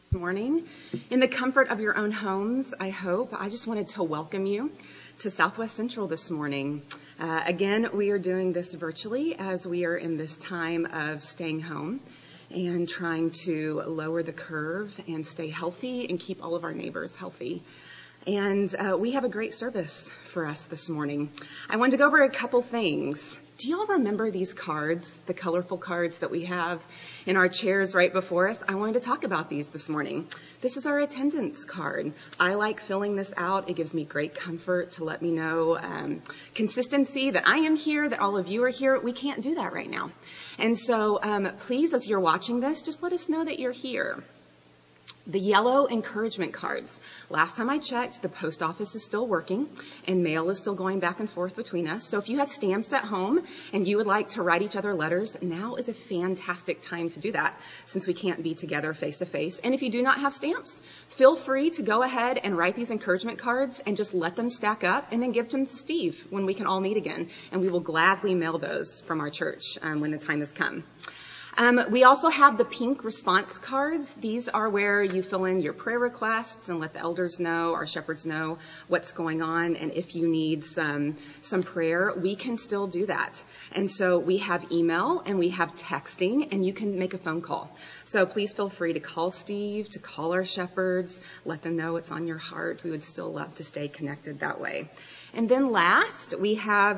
this morning. In the comfort of your own homes, I hope. I just wanted to welcome you to Southwest Central this morning. Again, we are doing this virtually as we are in this time of staying home and trying to lower the curve and stay healthy and keep all of our neighbors healthy. And we have a great service for us this morning. I wanted to go over a couple things. Do you all remember these cards, the colorful cards that we have in our chairs right before us? I wanted to talk about these this morning. This is our attendance card. I like filling this out. It gives me great comfort to let me know consistency that I am here, that all of you are here. We can't do that right now. And so please, as you're watching this, just let us know that you're here. The yellow encouragement cards. Last time I checked, the post office is still working and mail is still going back and forth between us. So if you have stamps at home and you would like to write each other letters, now is a fantastic time to do that since we can't be together face to face. And if you do not have stamps, feel free to go ahead and write these encouragement cards and just let them stack up and then give them to Steve when we can all meet again. And we will gladly mail those from our church when the time has come. We also have the pink response cards. These are where you fill in your prayer requests and let the elders know, our shepherds know what's going on. And if you need some prayer, we can still do that. And so we have email and we have texting and you can make a phone call. So please feel free to call Steve, to call our shepherds, let them know it's on your heart. We would still love to stay connected that way. And then last, we have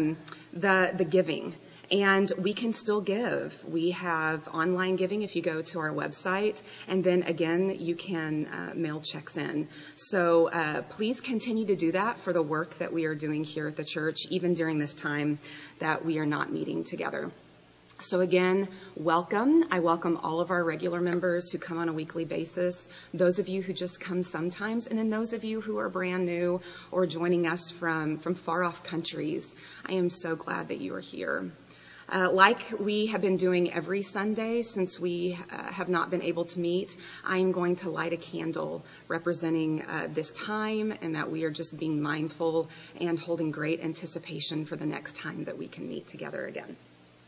the giving. And we can still give. We have online giving if you go to our website. And then again, you can mail checks in. So please continue to do that for the work that we are doing here at the church, even during this time that we are not meeting together. So again, welcome. I welcome all of our regular members who come on a weekly basis, those of you who just come sometimes, and then those of you who are brand new or joining us from far off countries. I am so glad that you are here. Like we have been doing every Sunday since we have not been able to meet, I am going to light a candle representing this time and that we are just being mindful and holding great anticipation for the next time that we can meet together again.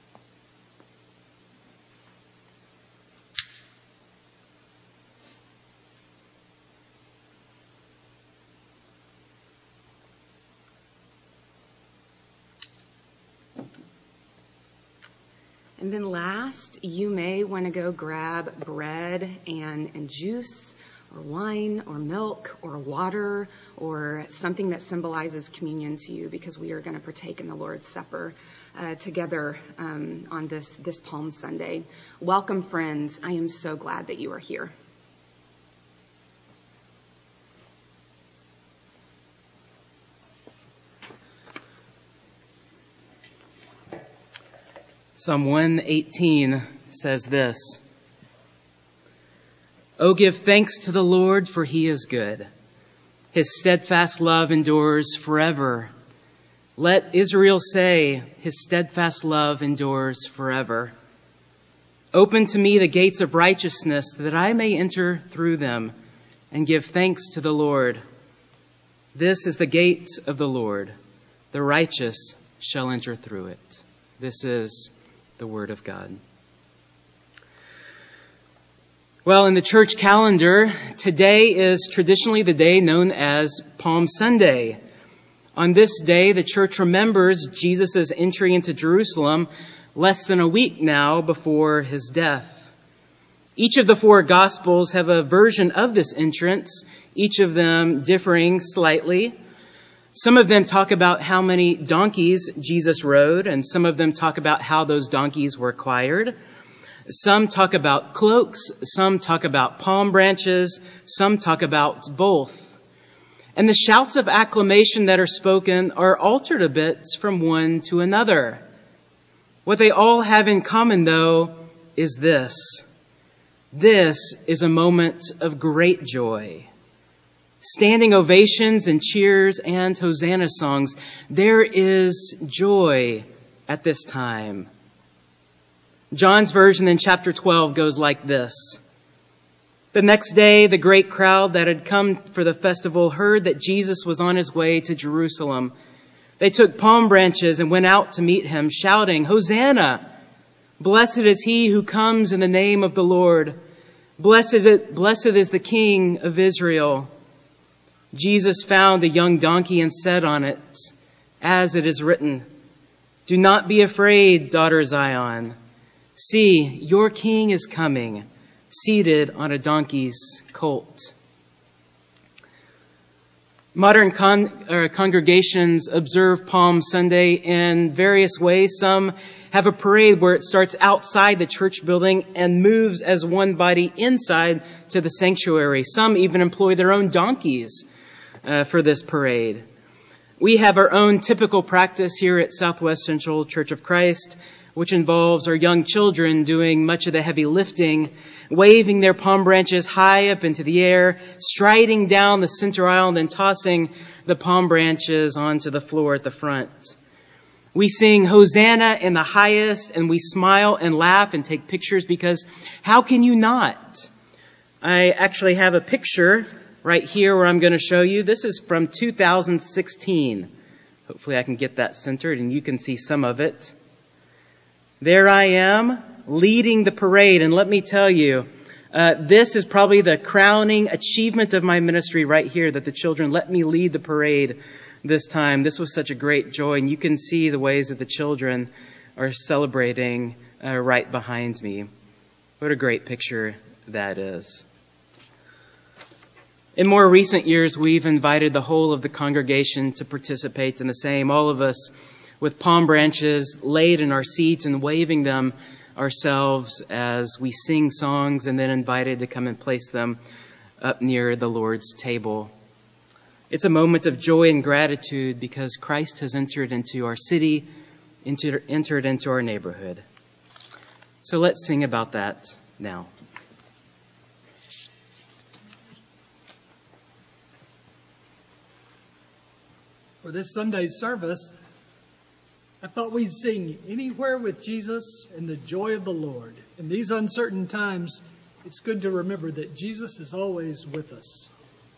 And then last, you may want to go grab bread and juice or wine or milk or water or something that symbolizes communion to you because we are going to partake in the Lord's Supper together on this Palm Sunday. Welcome, friends. I am so glad that you are here. Psalm 118 says this, "Oh, give thanks to the Lord, for he is good. His steadfast love endures forever. Let Israel say, his steadfast love endures forever. Open to me the gates of righteousness, that I may enter through them and give thanks to the Lord. This is the gate of the Lord. The righteous shall enter through it." This is the Word of God. Well, in the church calendar, today is traditionally the day known as Palm Sunday. On this day, the church remembers Jesus' entry into Jerusalem less than a week now before his death. Each of the four Gospels have a version of this entrance, each of them differing slightly. Some of them talk about how many donkeys Jesus rode, and some of them talk about how those donkeys were acquired. Some talk about cloaks, some talk about palm branches, some talk about both. And the shouts of acclamation that are spoken are altered a bit from one to another. What they all have in common, though, is this. This is a moment of great joy. Standing ovations and cheers and Hosanna songs. There is joy at this time. John's version in chapter 12 goes like this. The next day, the great crowd that had come for the festival heard that Jesus was on his way to Jerusalem. They took palm branches and went out to meet him, shouting, "Hosanna! Blessed is he who comes in the name of the Lord. Blessed is the King of Israel. Jesus found a young donkey and sat on it, as it is written, "Do not be afraid, daughter Zion. See, your king is coming, seated on a donkey's colt." Modern congregations observe Palm Sunday in various ways. Some have a parade where it starts outside the church building and moves as one body inside to the sanctuary. Some even employ their own donkeys for this parade. We have our own typical practice here at Southwest Central Church of Christ, which involves our young children doing much of the heavy lifting, waving their palm branches high up into the air, striding down the center aisle, and then tossing the palm branches onto the floor at the front. We sing Hosanna in the highest, and we smile and laugh and take pictures because how can you not? I actually have a picture right here where I'm going to show you. This is from 2016. Hopefully I can get that centered and you can see some of it. There I am leading the parade. And let me tell you, this is probably the crowning achievement of my ministry right here, that the children let me lead the parade this time. This was such a great joy. And you can see the ways that the children are celebrating right behind me. What a great picture that is. In more recent years, we've invited the whole of the congregation to participate in the same. All of us with palm branches laid in our seats and waving them ourselves as we sing songs, and then invited to come and place them up near the Lord's table. It's a moment of joy and gratitude because Christ has entered into our city, entered into our neighborhood. So let's sing about that now. For this Sunday's service, I thought we'd sing Anywhere with Jesus and the Joy of the Lord. In these uncertain times, it's good to remember that Jesus is always with us.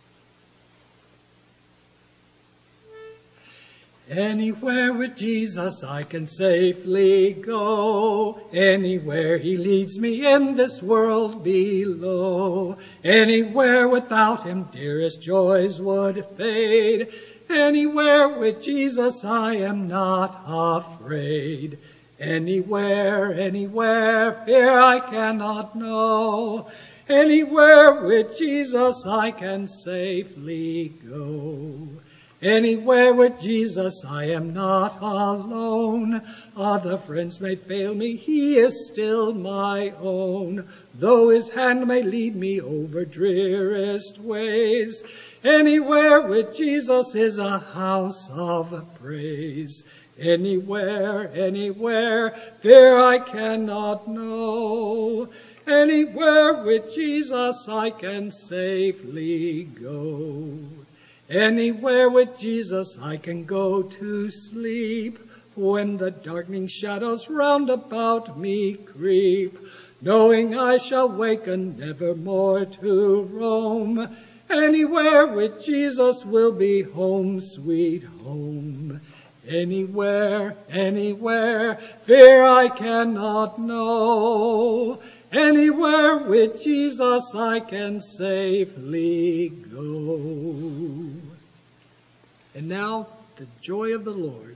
Anywhere with Jesus I can safely go. Anywhere he leads me in this world below. Anywhere without him dearest joys would fade. Anywhere with Jesus I am not afraid. Anywhere, anywhere, fear I cannot know. Anywhere with Jesus I can safely go. Anywhere with Jesus I am not alone. Other friends may fail me, he is still my own. Though his hand may lead me over drearest ways, anywhere with Jesus is a house of praise. Anywhere, anywhere, fear I cannot know. Anywhere with Jesus I can safely go. Anywhere with Jesus I can go to sleep when the darkening shadows round about me creep, knowing I shall waken never more to roam. Anywhere with Jesus will be home, sweet home. Anywhere, anywhere, fear I cannot know. Anywhere with Jesus I can safely go. And now, the joy of the Lord.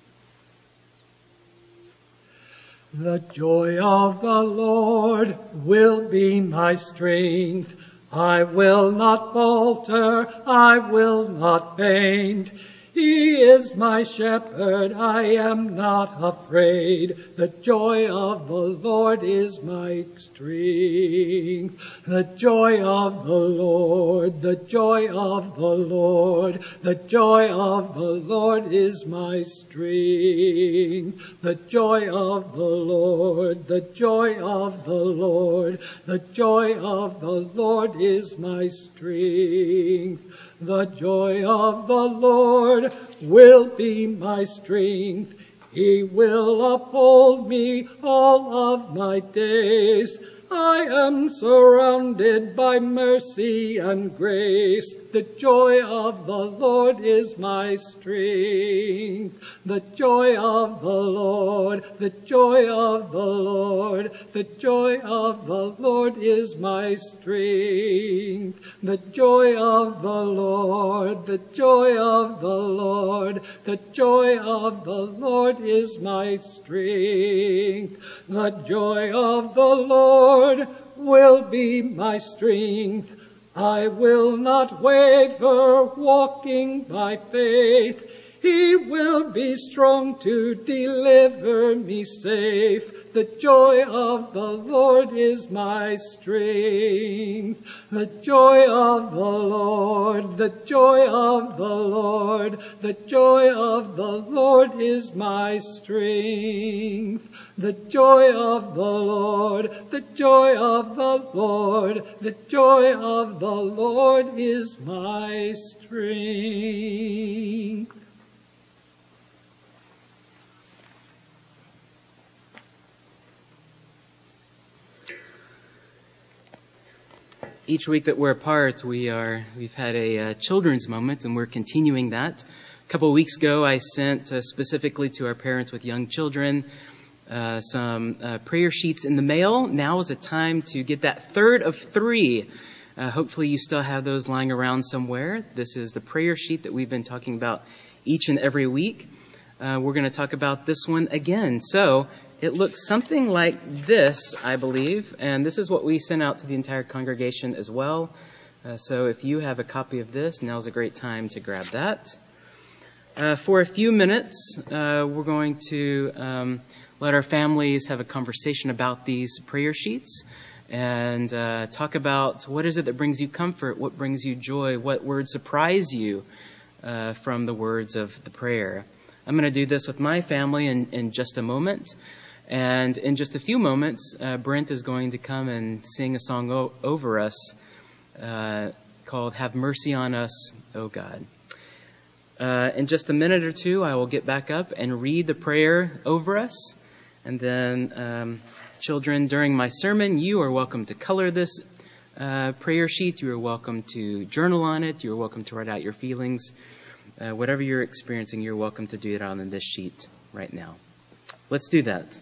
The joy of the Lord will be my strength. I will not falter, I will not faint. He is my shepherd, I am not afraid. The joy of the Lord is my strength. The joy of the Lord, the joy of the Lord, the joy of the Lord is my strength. The joy of the Lord, the joy of the Lord, the joy of the Lord is my strength. The joy of the Lord will be my strength. He will uphold me all of my days. I am surrounded by mercy and grace. The joy of the Lord is my strength. The joy of the Lord, the joy of the Lord, the joy of the Lord is my strength. The joy of the Lord, the joy of the Lord, the joy of the Lord is my strength. The joy of the Lord will be my strength. I will not waver, walking by faith. He will be strong to deliver me safe. The joy of the Lord is my strength. The joy of the Lord, the joy of the Lord, the joy of the Lord is my strength. The joy of the Lord, the joy of the Lord, the joy of the Lord is my strength. Each week that we're apart, we've had a children's moment, and we're continuing that. A couple of weeks ago, I sent specifically to our parents with young children some prayer sheets in the mail. Now is a time to get that third of 3. Hopefully you still have those lying around somewhere. This is the prayer sheet that we've been talking about each and every week. We're going to talk about this one again. So it looks something like this, I believe, and this is what we sent out to the entire congregation as well. So if you have a copy of this, now's a great time to grab that. For a few minutes, we're going to let our families have a conversation about these prayer sheets and talk about what is it that brings you comfort, what brings you joy, what words surprise you from the words of the prayer. I'm going to do this with my family in just a moment. And in just a few moments, Brent is going to come and sing a song over us called Have Mercy on Us, O God. In just a minute or two, I will get back up and read the prayer over us. And then, children, during my sermon, you are welcome to color this prayer sheet. You are welcome to journal on it. You are welcome to write out your feelings. Whatever you're experiencing, you're welcome to do it on this sheet right now. Let's do that.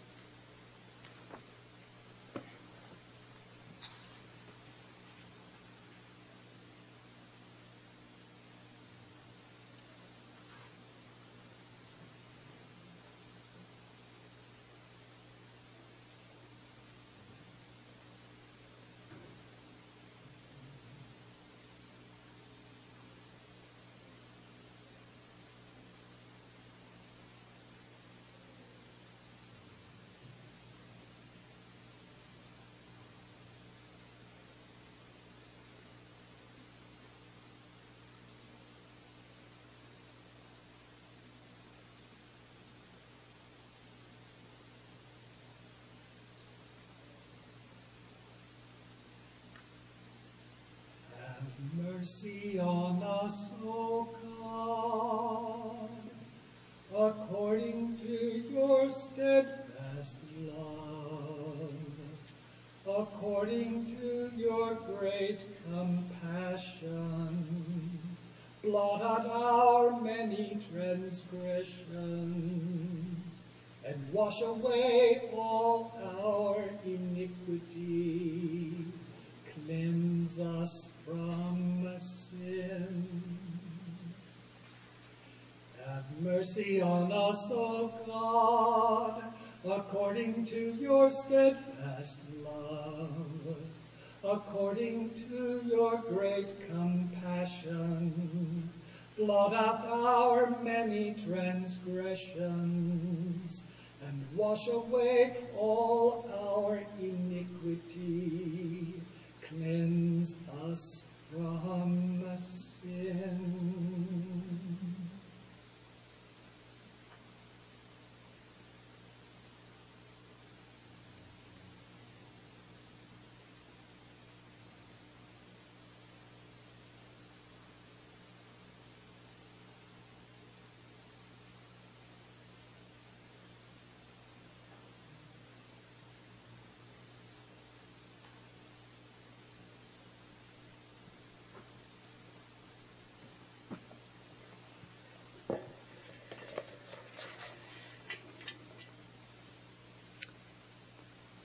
Mercy on us, O God, according to your steadfast love, according to your great compassion. Blot out our many transgressions, and wash away all our iniquity. Cleanse us from sin. Have mercy on us, O God, according to your steadfast love, according to your great compassion. Blot out our many transgressions, and wash away all our iniquity. Cleanse us from sin.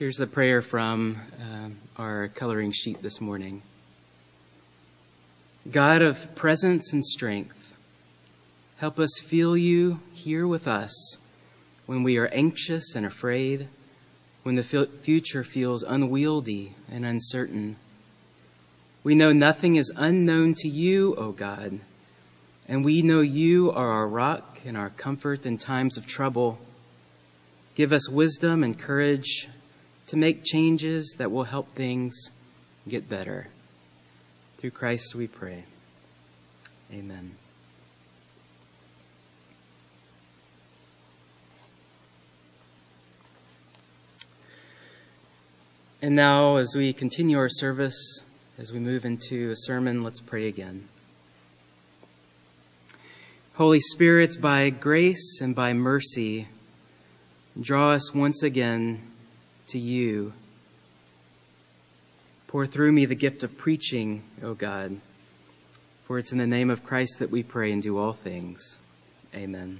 Here's the prayer from our coloring sheet this morning. God of presence and strength, help us feel you here with us when we are anxious and afraid, when the future feels unwieldy and uncertain. We know nothing is unknown to you, O God, and we know you are our rock and our comfort in times of trouble. Give us wisdom and courage to make changes that will help things get better. Through Christ we pray. Amen. And now, as we continue our service, as we move into a sermon, let's pray again. Holy Spirit, by grace and by mercy, draw us once again to you. Pour through me the gift of preaching, O God, for it's in the name of Christ that we pray and do all things. Amen.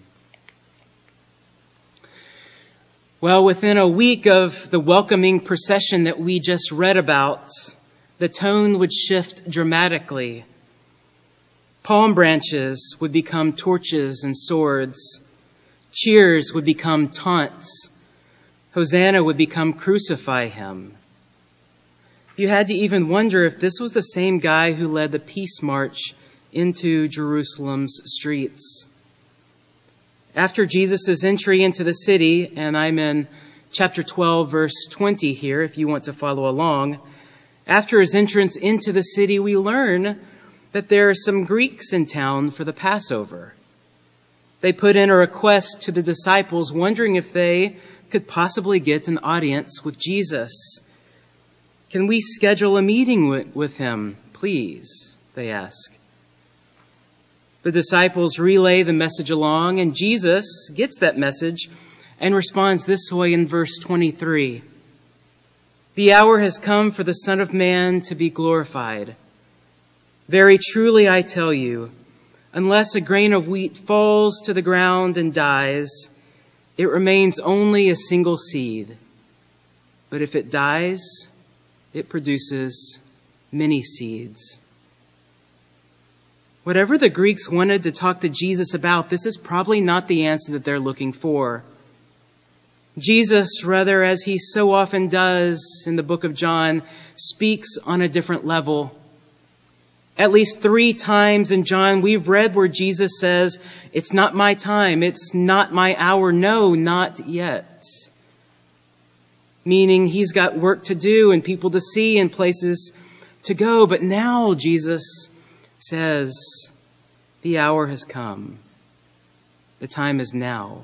Well, within a week of the welcoming procession that we just read about, the tone would shift dramatically. Palm branches would become torches and swords. Cheers would become taunts. Hosanna would become crucify him. You had to even wonder if this was the same guy who led the peace march into Jerusalem's streets. After Jesus' entry into the city, and I'm in chapter 12, verse 20 here, if you want to follow along. After his entrance into the city, we learn that there are some Greeks in town for the Passover. They put in a request to the disciples, wondering if they could possibly get an audience with Jesus. Can we schedule a meeting with him, please? They ask. The disciples relay the message along, and Jesus gets that message and responds this way in verse 23. The hour has come for the Son of Man to be glorified. Very truly I tell you, unless a grain of wheat falls to the ground and dies, it remains only a single seed. But if it dies, it produces many seeds. Whatever the Greeks wanted to talk to Jesus about, this is probably not the answer that they're looking for. Jesus, rather, as he so often does in the book of John, speaks on a different level. At least 3 times in John, we've read where Jesus says, it's not my time, it's not my hour, no, not yet. Meaning he's got work to do and people to see and places to go. But now Jesus says, the hour has come. The time is now.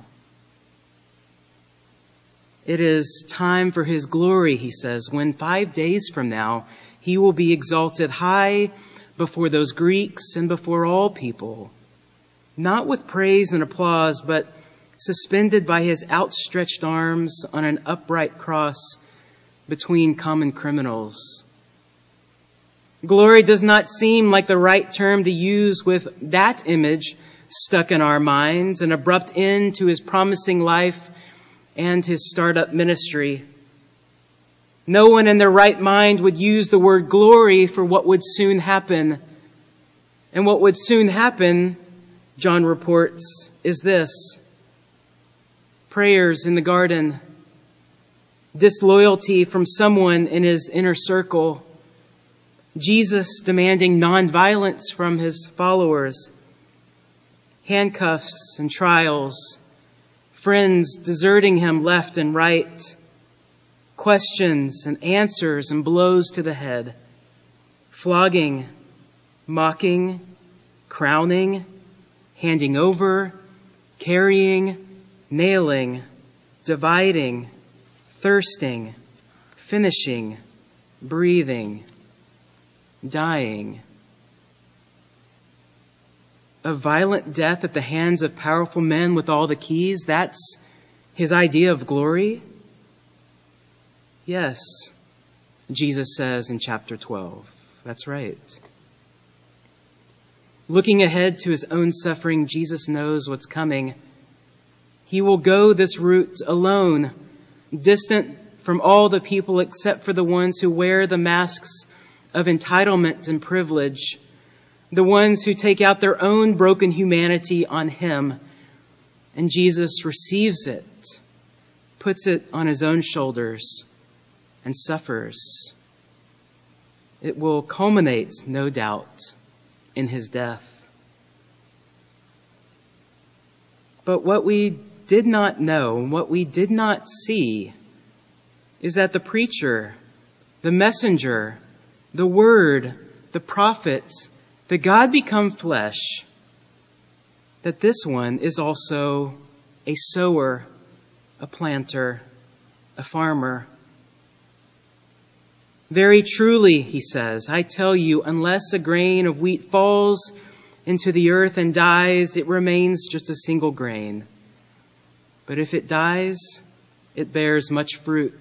It is time for his glory, he says, when 5 days from now, he will be exalted high before those Greeks and before all people, not with praise and applause, but suspended by his outstretched arms on an upright cross between common criminals. Glory does not seem like the right term to use with that image stuck in our minds, an abrupt end to his promising life and his startup ministry. No one in their right mind would use the word glory for what would soon happen. And what would soon happen, John reports, is this: prayers in the garden, disloyalty from someone in his inner circle, Jesus demanding nonviolence from his followers, handcuffs and trials, friends deserting him left and right, questions and answers and blows to the head, flogging, mocking, crowning, handing over, carrying, nailing, dividing, thirsting, finishing, breathing, dying. A violent death at the hands of powerful men with all the keys, that's his idea of glory? Yes, Jesus says in chapter 12. That's right. Looking ahead to his own suffering, Jesus knows what's coming. He will go this route alone, distant from all the people except for the ones who wear the masks of entitlement and privilege, the ones who take out their own broken humanity on him. And Jesus receives it, puts it on his own shoulders, and suffers. It will culminate, no doubt, in his death. But what we did not know, and what we did not see, is that the preacher, the messenger, the word, the prophet, the God become flesh, that this one is also a sower, a planter, a farmer. Very truly, he says, I tell you, unless a grain of wheat falls into the earth and dies, it remains just a single grain. But if it dies, it bears much fruit.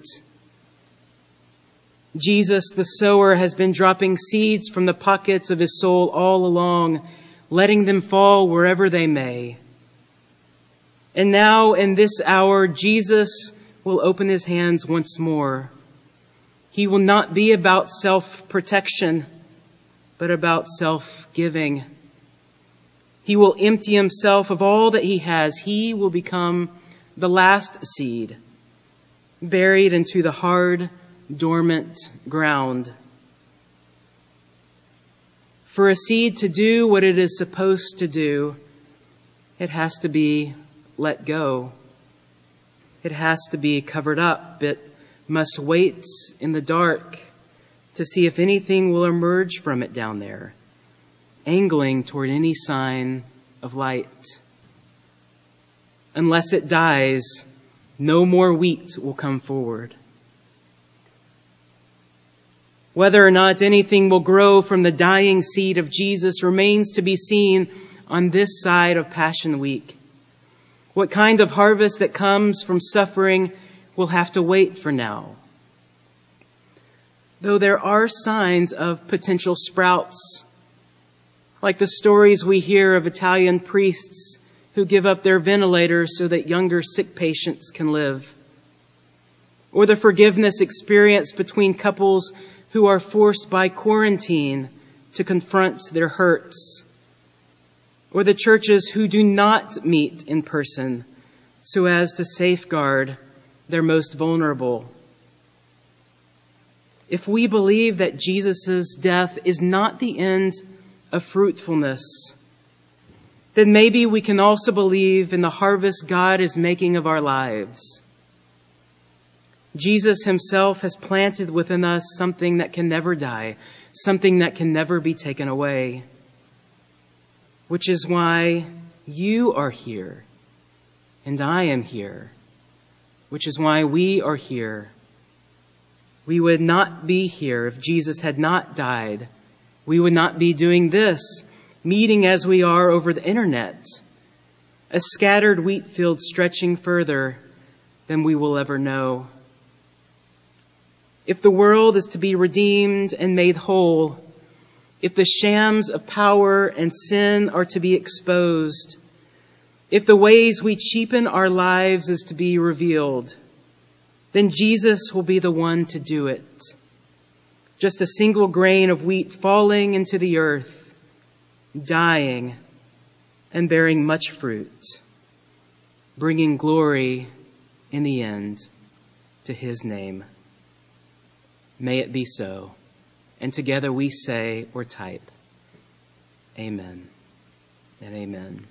Jesus, the sower, has been dropping seeds from the pockets of his soul all along, letting them fall wherever they may. And now, in this hour, Jesus will open his hands once more. He will not be about self-protection, but about self-giving. He will empty himself of all that he has. He will become the last seed, buried into the hard, dormant ground. For a seed to do what it is supposed to do, it has to be let go. It has to be covered up. It must wait in the dark to see if anything will emerge from it down there, angling toward any sign of light. Unless it dies, no more wheat will come forward. Whether or not anything will grow from the dying seed of Jesus remains to be seen on this side of Passion Week. What kind of harvest that comes from suffering will have to wait for now. Though there are signs of potential sprouts, like the stories we hear of Italian priests who give up their ventilators so that younger sick patients can live, or the forgiveness experience between couples who are forced by quarantine to confront their hurts, or the churches who do not meet in person so as to safeguard their most vulnerable. If we believe that Jesus' death is not the end of fruitfulness, then maybe we can also believe in the harvest God is making of our lives. Jesus himself has planted within us something that can never die, something that can never be taken away, which is why you are here and I am here, which is why we are here. We would not be here if Jesus had not died. We would not be doing this, meeting as we are over the internet, a scattered wheat field stretching further than we will ever know. If the world is to be redeemed and made whole, if the shams of power and sin are to be exposed, if the ways we cheapen our lives is to be revealed, then Jesus will be the one to do it. Just a single grain of wheat falling into the earth, dying and bearing much fruit, bringing glory in the end to his name. May it be so. And together we say or type, Amen and amen.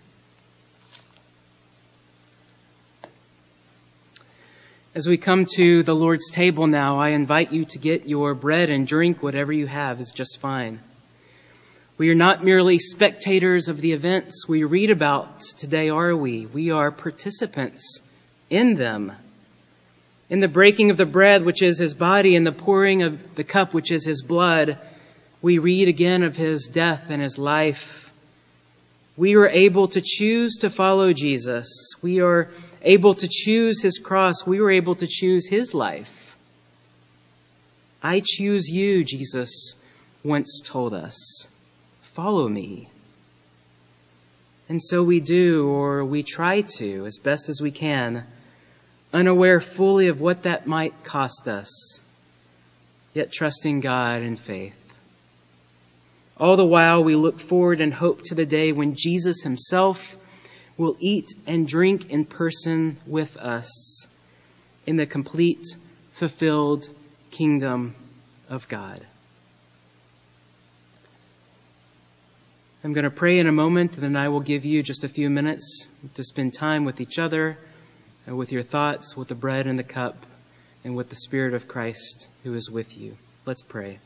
As we come to the Lord's table now, I invite you to get your bread and drink. Whatever you have is just fine. We are not merely spectators of the events we read about today, are we? We are participants in them. In the breaking of the bread, which is his body, and the pouring of the cup, which is his blood, we read again of his death and his life. We are able to choose to follow Jesus. We are able to choose his cross. We were able to choose his life. I choose you, Jesus once told us. Follow me. And so we do, or we try to, as best as we can, unaware fully of what that might cost us, yet trusting God in faith. All the while, we look forward and hope to the day when Jesus himself will eat and drink in person with us in the complete, fulfilled kingdom of God. I'm going to pray in a moment, and then I will give you just a few minutes to spend time with each other, with your thoughts, with the bread and the cup, and with the Spirit of Christ who is with you. Let's pray.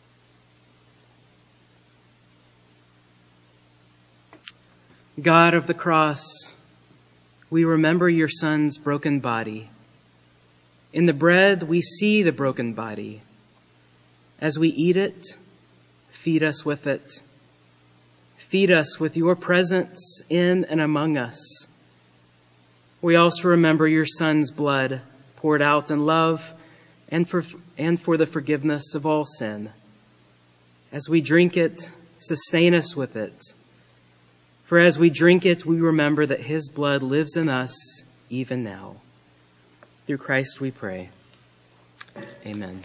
God of the cross, we remember your Son's broken body. In the bread, we see the broken body. As we eat it, feed us with it. Feed us with your presence in and among us. We also remember your Son's blood poured out in love and for the forgiveness of all sin. As we drink it, sustain us with it. For as we drink it, we remember that his blood lives in us even now. Through Christ we pray. Amen.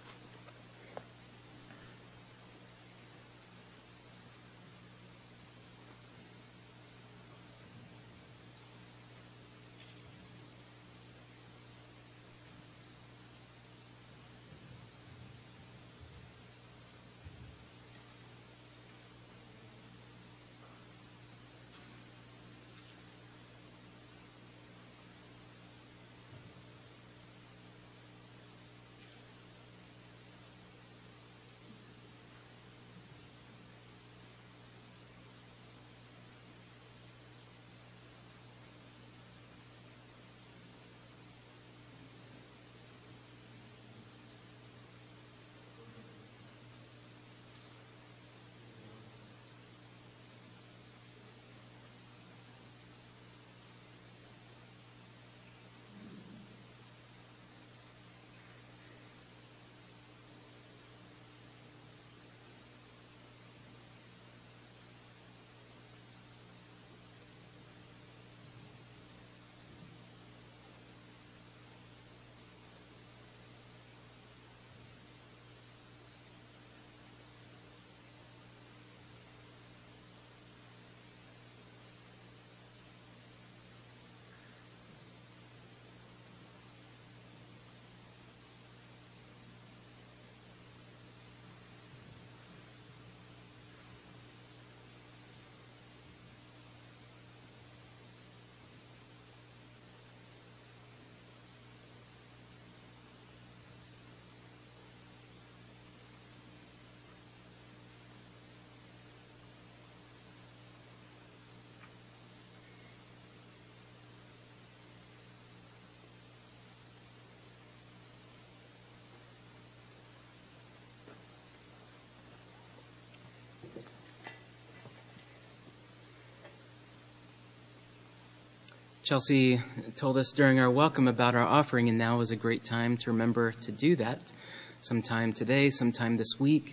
Chelsea told us during our welcome about our offering, and now is a great time to remember to do that. Sometime today, sometime this week.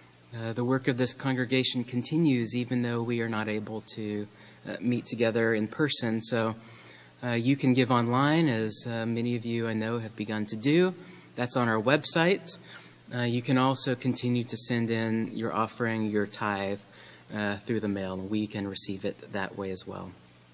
The work of this congregation continues even though we are not able to meet together in person. So you can give online, as many of you I know have begun to do. That's on our website. You can also continue to send in your offering, your tithe, through the mail, and we can receive it that way as well.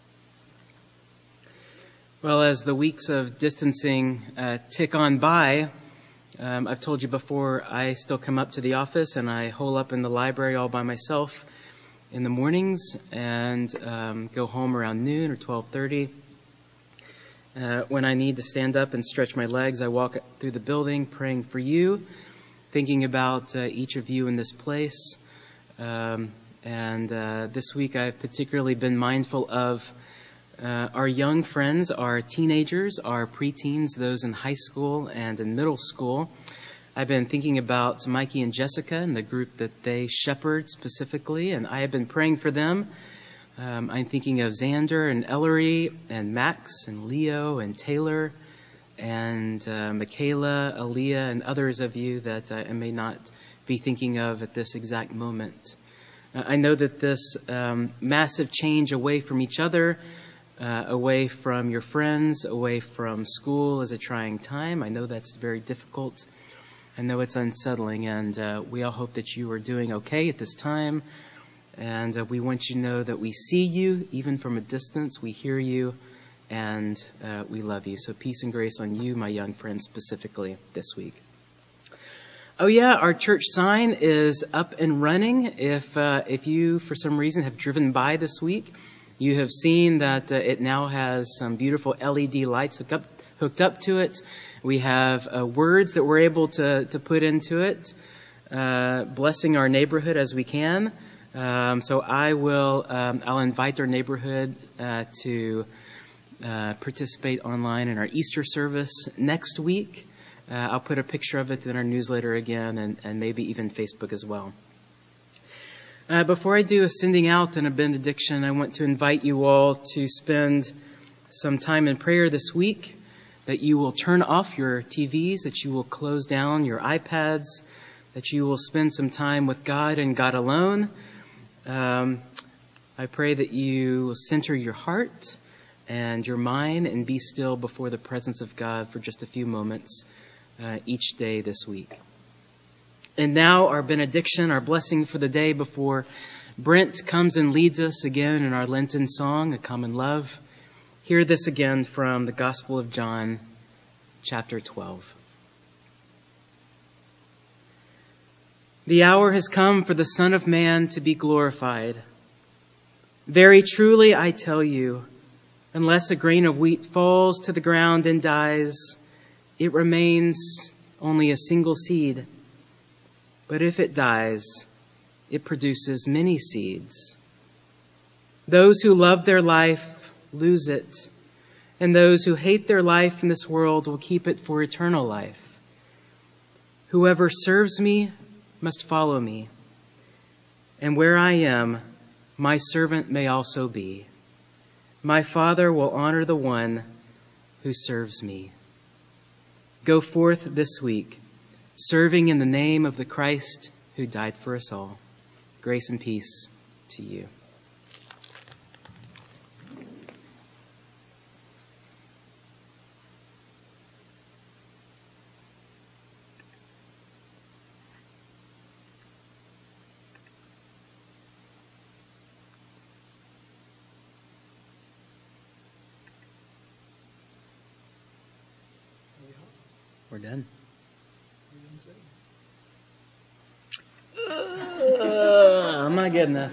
Well, as the weeks of distancing tick on by, I've told you before, I still come up to the office and I hole up in the library all by myself in the mornings and go home around noon or 12:30. When I need to stand up and stretch my legs, I walk through the building praying for you, thinking about each of you in this place. And this week I've particularly been mindful of our young friends, our teenagers, our preteens, those in high school and in middle school. I've been thinking about Mikey and Jessica and the group that they shepherd specifically, and I have been praying for them. I'm thinking of Xander and Ellery and Max and Leo and Taylor and Michaela, Aaliyah, and others of you that I may not be thinking of at this exact moment. I know that this massive change away from each other away from your friends, away from school is a trying time. I know that's very difficult. I know it's unsettling, and we all hope that you are doing okay at this time. And we want you to know that we see you, even from a distance. We hear you, and we love you. So peace and grace on you, my young friends, specifically this week. Oh yeah, our church sign is up and running. If you, for some reason, have driven by this week, you have seen that it now has some beautiful LED lights hooked up to it. We have words that we're able to put into it, blessing our neighborhood as we can. So I'll invite our neighborhood to participate online in our Easter service next week. I'll put a picture of it in our newsletter again, and maybe even Facebook as well. Before I do a sending out and a benediction, I want to invite you all to spend some time in prayer this week, that you will turn off your TVs, that you will close down your iPads, that you will spend some time with God and God alone. I pray that you will center your heart and your mind and be still before the presence of God for just a few moments each day this week. And now our benediction, our blessing for the day before Brent comes and leads us again in our Lenten song, A Common Love. Hear this again from the Gospel of John, chapter 12. The hour has come for the Son of Man to be glorified. Very truly I tell you, unless a grain of wheat falls to the ground and dies, it remains only a single seed. But if it dies, it produces many seeds. Those who love their life lose it, and those who hate their life in this world will keep it for eternal life. Whoever serves me must follow me, and where I am, my servant may also be. My Father will honor the one who serves me. Go forth this week, serving in the name of the Christ who died for us all. Grace and peace to you. We're done. Oh my goodness.